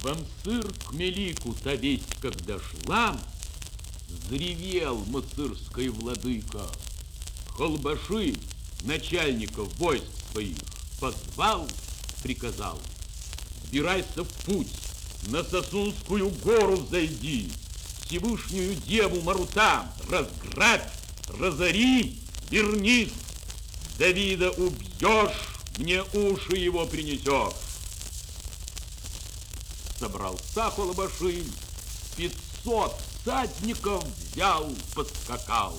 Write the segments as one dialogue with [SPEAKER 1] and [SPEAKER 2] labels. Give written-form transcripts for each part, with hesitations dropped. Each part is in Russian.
[SPEAKER 1] Мансыр к Мелику-то весть, когда шла, взревел мансырский владыка. Холбаши, начальников войск своих, позвал, приказал: сбирайся в путь, на Сосунскую гору взойди, Всевышнюю Деву Марута разграбь, разори, вернись, Давида убьешь, мне уши его принесешь. Собрался Холбаши, 500 всадников взял, подскакал.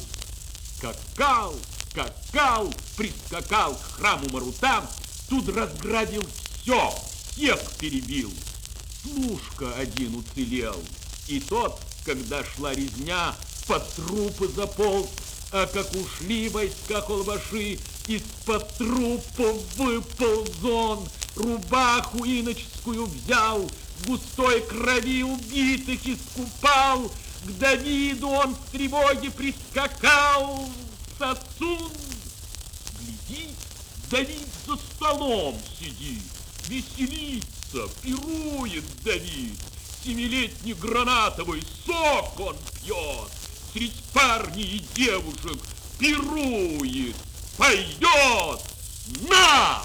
[SPEAKER 1] Скакал, прискакал к храму Марута, тут разграбил все, всех перебил. Служка один уцелел, и тот, когда шла резня, под трупы заполз, а как ушли войска Холбаши, из-под трупа выполз он, рубаху иноческую взял, в густой крови убитых искупал, к Давиду он в тревоге прискакал. Сосун, гляди, Давид за столом сидит, веселится, пирует Давид, 7-летний гранатовый сок он пьет, средь парней и девушек пирует, поет, на!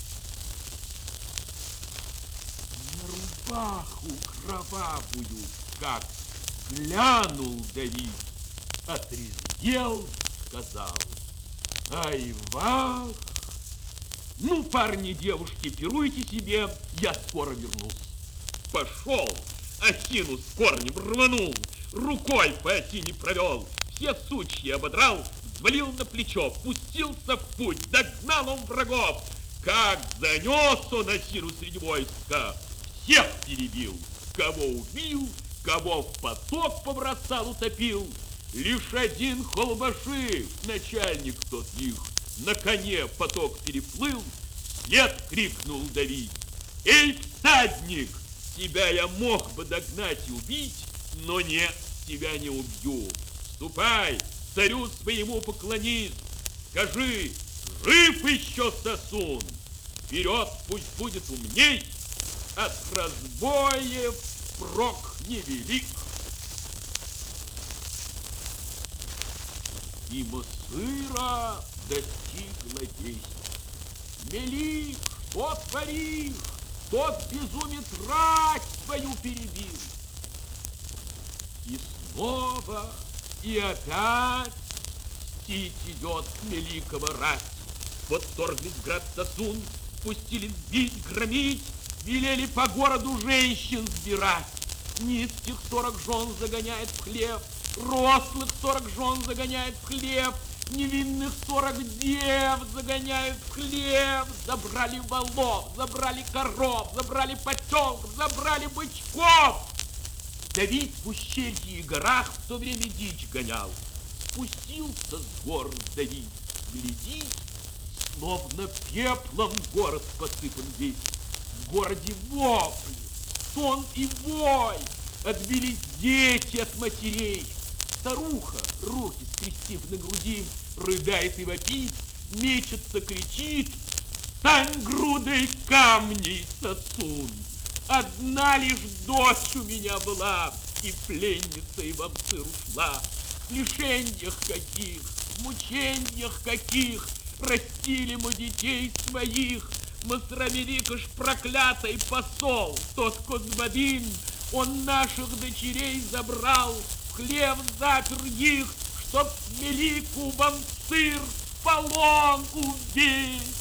[SPEAKER 1] На рубаху кровавую, как глянул Давид, отрезвел, сказал: ай, вах! Ну, парни, девушки, пируйте себе, я скоро вернусь. Пошел, осину с корнем рванул, рукой по осине провел, все сучья ободрал, взвалил на плечо, пустился в путь, догнал он врагов. Как занес он осину среди войска, всех перебил, кого убил, кого в поток побросал, утопил. Лишь один Холбаши, начальник тот их, на коне поток переплыл, вслед крикнул Давид: эй, всадник, тебя я мог бы догнать и убить, но нет, тебя не убью. Ступай, царю своему поклонись, скажи, жив еще Сосун, вперед пусть будет умней, от разбоев прок невелик. И Мансыра достигла весть: Мелик, что творишь? Тот безумец рать свою перебил. И снова, и опять мстить идет Меликова рать. Подторглись в град Сосун, пустились бить, громить, велели по городу женщин сбирать. Низких 40 жен загоняет в хлев, рослых 40 жен загоняет в хлев, невинных 40 дев загоняют в хлев. Забрали волов, забрали коров, забрали потелков, забрали бычков. Давид в ущелье и горах в то время дичь гонял. Спустился с гор Давид, глядит, словно пеплом город посыпан весь. В городе вопли, стон и вой, отбились дети от матерей. Старуха, руки скрестив на груди, рыдает и вопит, мечется, кричит: стань грудой камней, Сосун! Одна лишь дочь у меня была, и пленницей в Мансыр ушла. В лишеньях каких, в мучениях каких растили мы детей своих. Масрамеликаш проклятый посол, тот Козбадин, он наших дочерей забрал, в хлев запер их, чтоб Мелику Мансыр в полон убить.